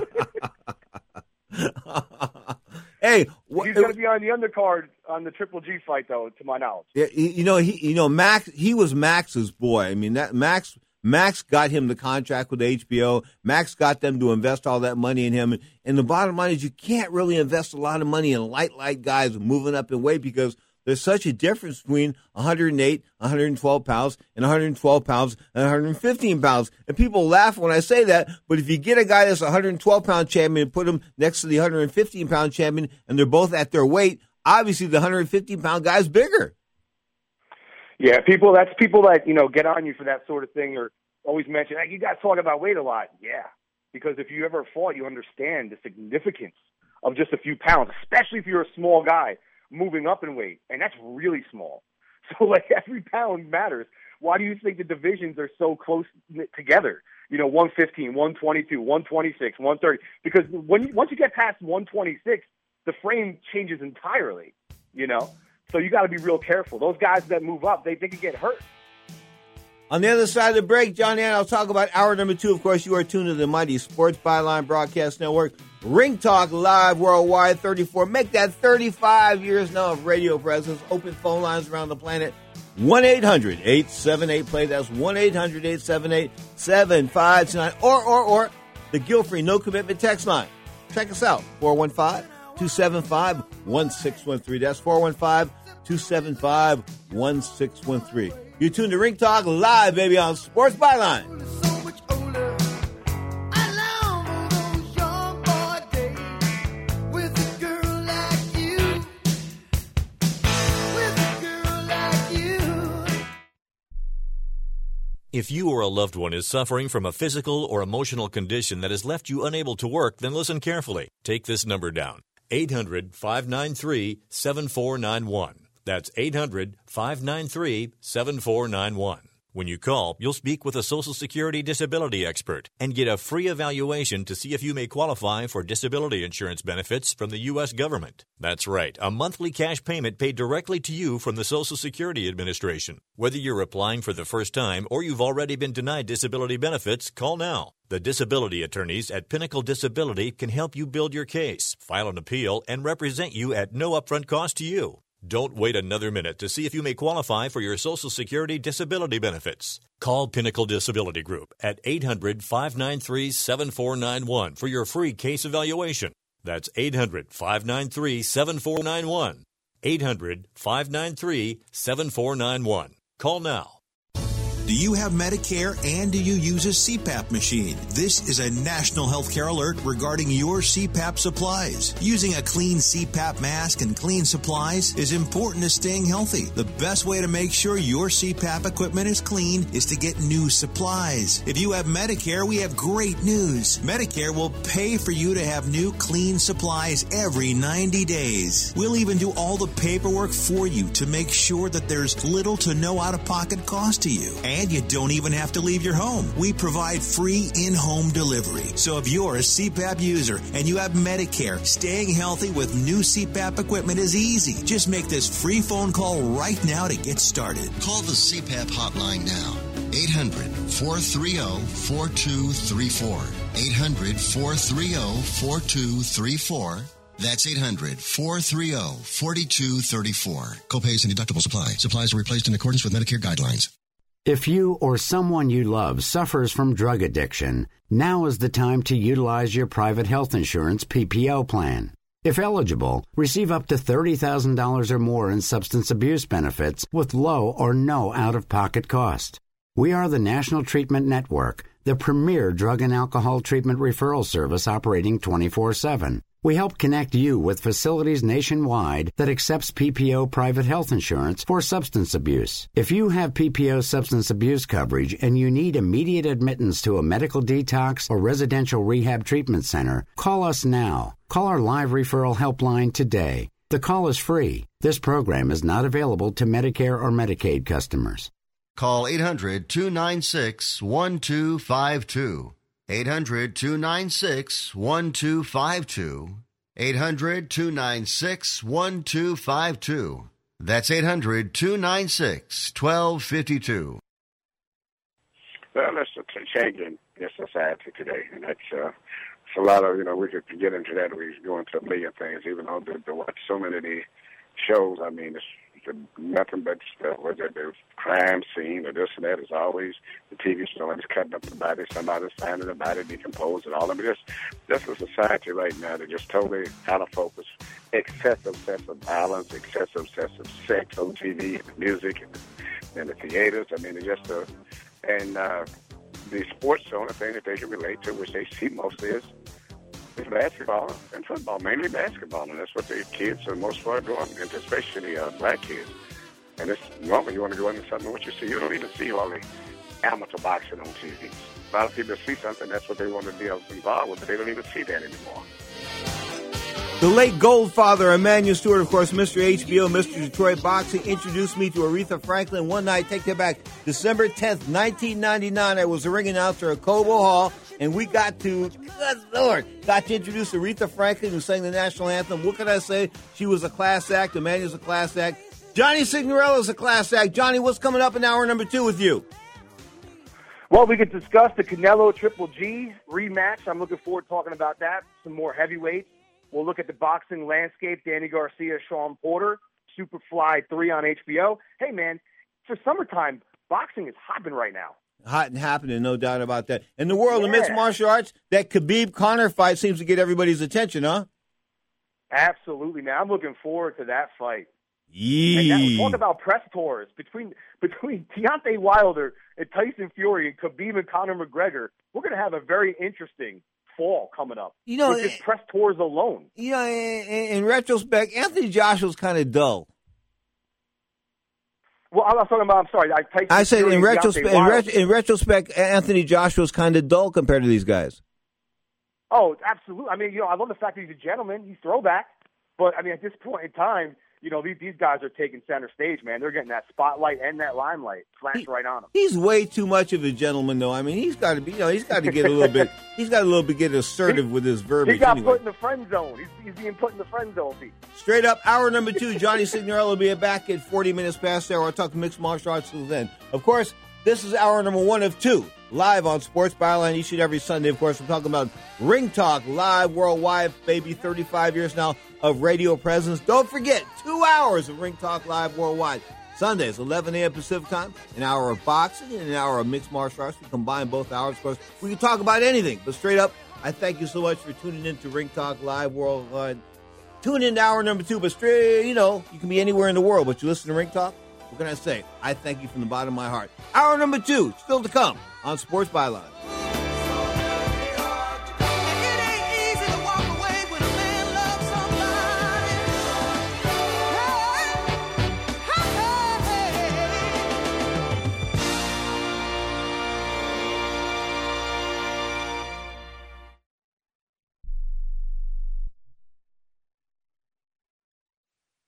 Hey, he's going to be on the undercard on the Triple G fight, though, to my knowledge. Yeah, Max. He was Max's boy. I mean, that Max got him the contract with HBO. Max got them to invest all that money in him. And the bottom line is you can't really invest a lot of money in light guys moving up in weight because there's such a difference between 108, 112 pounds, and 112 pounds and 115 pounds. And people laugh when I say that, but if you get a guy that's a 112-pound champion and put him next to the 115-pound champion and they're both at their weight, obviously the 115-pound guy's bigger. Yeah, that's people that, get on you for that sort of thing or always mention, hey, you guys talk about weight a lot. Yeah, because if you ever fought, you understand the significance of just a few pounds, especially if you're a small guy moving up in weight, and that's really small. So, every pound matters. Why do you think the divisions are so close together? 115, 122, 126, 130. Because once you get past 126, the frame changes entirely, So you got to be real careful. Those guys that move up, they can get hurt. On the other side of the break, Johnny and I'll talk about hour number 2. Of course, you are tuned to the mighty Sports Byline Broadcast Network. Ring Talk Live Worldwide 34. Make that 35 years now of radio presence. Open phone lines around the planet. 1-800-878-PLAY. That's 1-800-878-7529. Or the guilt-free, no-commitment text line. Check us out. 415-275-1613. That's 415-275-1613. You're tuned to Ring Talk Live, baby, on Sports Byline. If you or a loved one is suffering from a physical or emotional condition that has left you unable to work, then listen carefully. Take this number down. 800-593-7491. That's 800-593-7491. When you call, you'll speak with a Social Security disability expert and get a free evaluation to see if you may qualify for disability insurance benefits from the U.S. government. That's right, a monthly cash payment paid directly to you from the Social Security Administration. Whether you're applying for the first time or you've already been denied disability benefits, call now. The disability attorneys at Pinnacle Disability can help you build your case, file an appeal, and represent you at no upfront cost to you. Don't wait another minute to see if you may qualify for your Social Security disability benefits. Call Pinnacle Disability Group at 800-593-7491 for your free case evaluation. That's 800-593-7491. 800-593-7491. Call now. Do you have Medicare and do you use a CPAP machine? This is a national healthcare alert regarding your CPAP supplies. Using a clean CPAP mask and clean supplies is important to staying healthy. The best way to make sure your CPAP equipment is clean is to get new supplies. If you have Medicare, we have great news. Medicare will pay for you to have new clean supplies every 90 days. We'll even do all the paperwork for you to make sure that there's little to no out-of-pocket cost to you. And you don't even have to leave your home. We provide free in-home delivery. So if you're a CPAP user and you have Medicare, staying healthy with new CPAP equipment is easy. Just make this free phone call right now to get started. Call the CPAP hotline now. 800-430-4234. 800-430-4234. That's 800-430-4234. Copays and deductibles apply. Supplies are replaced in accordance with Medicare guidelines. If you or someone you love suffers from drug addiction, now is the time to utilize your private health insurance PPO plan. If eligible, receive up to $30,000 or more in substance abuse benefits with low or no out-of-pocket cost. We are the National Treatment Network, the premier drug and alcohol treatment referral service operating 24/7. We help connect you with facilities nationwide that accepts PPO private health insurance for substance abuse. If you have PPO substance abuse coverage and you need immediate admittance to a medical detox or residential rehab treatment center, call us now. Call our live referral helpline today. The call is free. This program is not available to Medicare or Medicaid customers. Call 800-296-1252. 800-296-1252. 800-296-1252. That's 800-296-1252. Well, that's a changing society today, and that's it's a lot of, we could get into that. We're going to a million things, even though to watch so many of the shows, I mean, it's nothing but stuff, whether it's crime scene or this and that. Is always the TV show is cutting up the body, somebody's finding the body decomposed and all of it. Just a society right now that just totally out of focus. Excessive violence, excessive sex on TV and the music and the theaters. I mean, it's just and the sports, the only thing that they can relate to, which they see mostly is basketball and football, mainly basketball, and that's what the kids for the most part are doing, and especially black kids. And it's normally you want to go into something, what you see, you don't even see all the amateur boxing on TV. A lot of people see something, that's what they want to be involved with, but they don't even see that anymore. The late Goldfather, Emanuel Stewart, of course, Mr. HBO, Mr. Detroit Boxing, introduced me to Aretha Franklin one night. Take that back. December 10th, 1999, I was the ring announcer at Cobo Hall, and we got to introduce Aretha Franklin, who sang the national anthem. What can I say? She was a class act. Emanuel's a class act. Johnny Signorella's a class act. Johnny, what's coming up in hour number 2 with you? Well, we could discuss the Canelo Triple G rematch. I'm looking forward to talking about that. Some more heavyweights. We'll look at the boxing landscape, Danny Garcia, Sean Porter, Superfly 3 on HBO. Hey, man, for summertime, boxing is hopping right now. Hot and happening, no doubt about that. In the world of mixed martial arts, that Khabib-Conor fight seems to get everybody's attention, huh? Absolutely, man. I'm looking forward to that fight. Yeah. Talk about press tours between Deontay Wilder and Tyson Fury and Khabib and Conor McGregor. We're going to have a very interesting fall coming up. With just press tours alone. In retrospect, Anthony Joshua's kind of dull. Well, I'm talking about. I'm sorry. I said in retrospect, Anthony Joshua's kind of dull compared to these guys. Oh, absolutely. I mean, I love the fact that he's a gentleman. He's throwback. But, I mean, at this point in time, you know, these guys are taking center stage, man. They're getting that spotlight and that limelight flashed right on them. He's way too much of a gentleman, though. I mean, he's got to be, he's got to get a little bit, get assertive with his verbiage. He got put in the friend zone. He's being put in the friend zone, Pete. Straight up, hour number 2, Johnny Signorello will be back at 40 minutes past the hour. I'll talk mixed martial arts till then. Of course, this is hour number 1 of 2, live on Sports Byline each and every Sunday. Of course, we're talking about Ring Talk live worldwide, baby, 35 years now of radio presence. Don't forget, 2 hours of Ring Talk live worldwide. Sundays, 11 a.m. Pacific time, an hour of boxing and an hour of mixed martial arts. We combine both hours, of course. We can talk about anything, but straight up, I thank you so much for tuning in to Ring Talk live worldwide. Tune in to hour number 2, but straight, you can be anywhere in the world, but you listen to Ring Talk. What can I say? I thank you from the bottom of my heart. Hour number 2, still to come on Sports Byline.